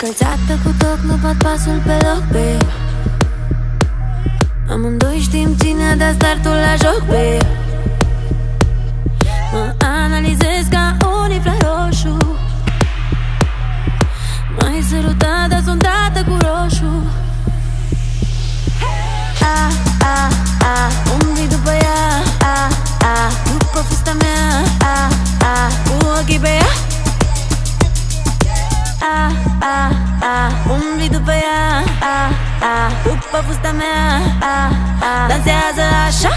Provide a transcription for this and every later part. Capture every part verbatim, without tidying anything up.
Încălțată cu toc, nu bat pasul pe loc, babe. Amândoi știm cine dă startul la joc, babe. Mă analizez ca un infraroșu. M-ai sărutat, dar sunt dată cu roșu. A, a, a, umbli după ea. A, a, după fusta mea. A, a, cu ochii pe ea. A, a, a, umbli după ea. A, a, după fusta mea. A, a, dansează așa.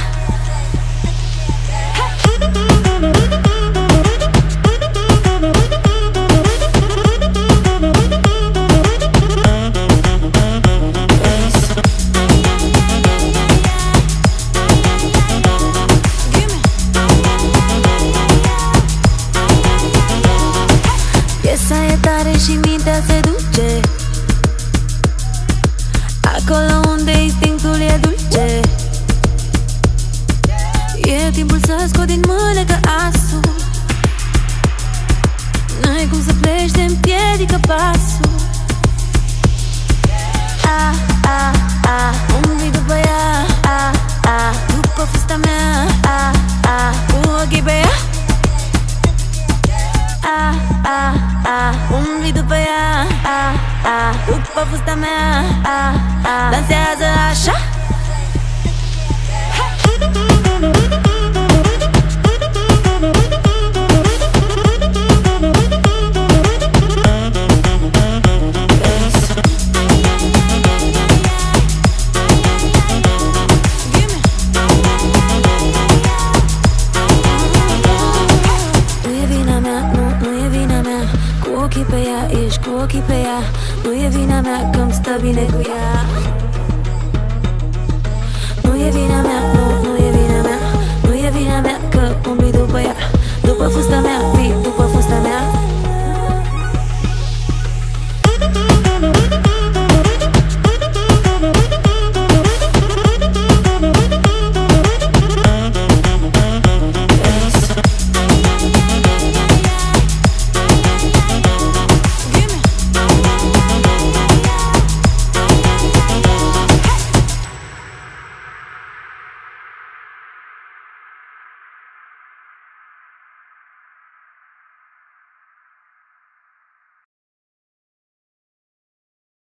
Piesa e tare și mintea se duce acolo unde instinctul e dulce. E timpul să scot din mânecă asul. N-ai cum să pleci, te împiedică pasul. A, a, a, umbli după ea. A, a, după fusta mea. A, a, cu ochii pe ea. A, a, a, umbli după ea. A, a, după fusta mea. A, a, dansează așa. Cu ochii pe ea, ești cu ochii pe ea. Nu e vina mea că-mi stă bine cu ea.